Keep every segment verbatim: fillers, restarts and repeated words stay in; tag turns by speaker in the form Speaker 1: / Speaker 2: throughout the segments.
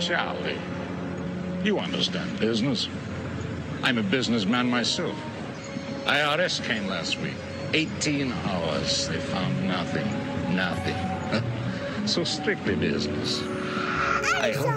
Speaker 1: Charlie, you understand business. I'm a businessman myself. I R S came last week. eighteen hours. They found nothing. Nothing. So strictly business. I hope.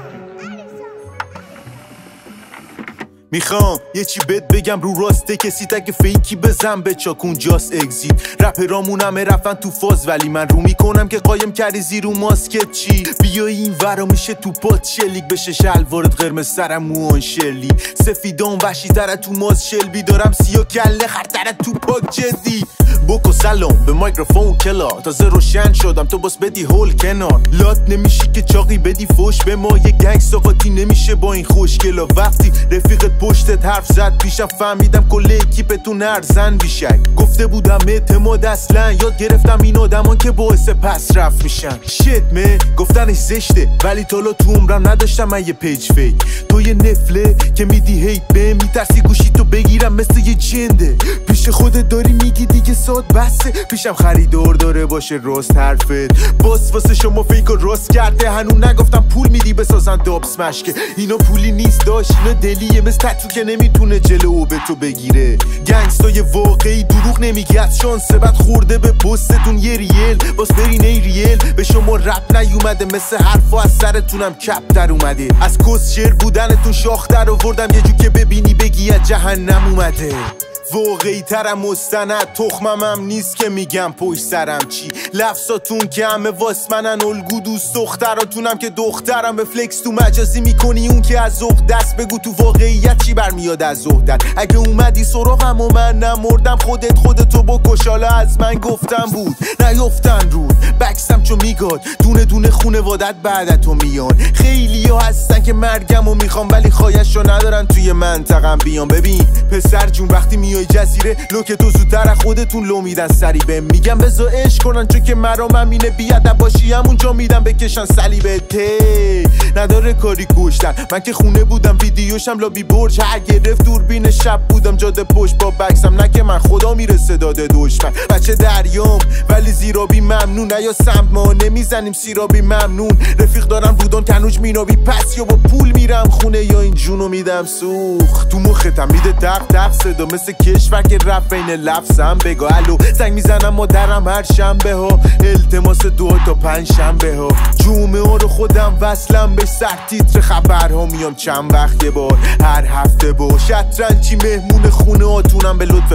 Speaker 2: میخوام یه چی بهت بگم رو راسته کسی تک فیکی بزن به چاکون جاست اگزیت رپرامون همه رفتن تو فاز ولی من رو میکنم که قایم کردی زیرو ماسکت چی بیای این ورا میشه تو پات شلیک بشه شلوارت قرمز سرم موان شلی سفیدان وحشی تره تو ماز شلبی دارم سیا کله خرتره تو پاک جدی بکو سلام به میکروفون کلا تازه روشن شدم تو باس بدی هول کنار لات نمیشی که چاقی بدی فوش به ما یه گنگ ساقاتی نمیشه با این خوشگلا وقتی رفیقت پشتت حرف زد پیشم فهمیدم کل اکیپتون ارزن بیشک گفته بودم اعتماد اصلا یاد گرفتم این آدمان که باعث پس رفت میشن شت مه گفتنش زشته ولی تالا تو عمرم نداشتم من یه پیج فیک تو یه نفله که میدی هیت به میترسی گوشی تو بگیرم مثل یه جنده پیش خودت داری میگی دیگه ساد بسه پیشم خریدار داره باشه راست حرفت باس واسه شما فیک و راست کرده هنوز نگفتم پول میدی بسازن داب سمش که اینا پولی نیست داشت اینا دلیه مثل تتو که نمیتونه جلو به تو بگیره گنگستای واقعی دروغ نمیگه از شانس بعد خورده به پستتون یه ریل باز برین ای ریل به شما رپ نیومده مثل حرفا از سرتونم کپ در اومده از کس شیر بودنتون شاخ در آوردم یه جو که ببینی بگی از جهنم اومده واقعی ترم مستند تخمم هم نیست که میگم پشت سرم چی لفظاتون که همه واس منن الگو دوست دختراتونم که دخترم به فلکس تو مجازی میکنی اون که از زخ دست بگو تو واقعیت چی برمیاد از زهدت اگه اومدی سراغم و من نمردم خودت خودتو بکش حالا از من گفتم بود نیفتن رود بکسم چو میگاد دونه دونه خونوادت بعدتو میان خیلی ها هستن که مرگم و میخوام ولی خواهشو ندارن توی منطقم بیان ببین پسر جون وقتی می جزیره لوک تو زودتر خودتون لو میدن سری به میگم بذار عشق کنن چون که مرام همینه بیادب باشی همونجا میدم بکشن صلیبت تی نداره کاری کشتن من که خونه بودم ویدیوشم لابی برج هر گرفت دوربین شب بودم جاده پشت با بکسم نه که من خدا میرسه داده دشمن بچه دریام ولی زیرابی ممنون نه یا سمت ما نمیزنیم سیرابی ممنون رفیق دارم بودن کنوج مینابی پس یا با پول میرم خونه یا این جونو میدم سوخ تو مختم میده دق دق صدا مثل کشور که رفت این لفظم بگو الو زنگ میزنم مادرم هر شنبه ها التماس دو تا پنج شنبه ها جمعه ها رو خودم وصلم به سر تیتر خبرها میام چند وقت یه بار هر هفته با شطرنجی مهمون خونه هاتونم به لطف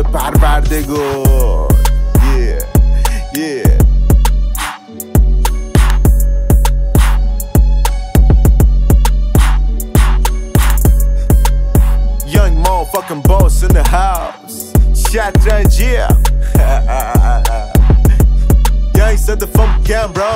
Speaker 2: پروردگار yeah yeah young motherfucking boss in the house شطرنج yeah Gangsta the funk cam bro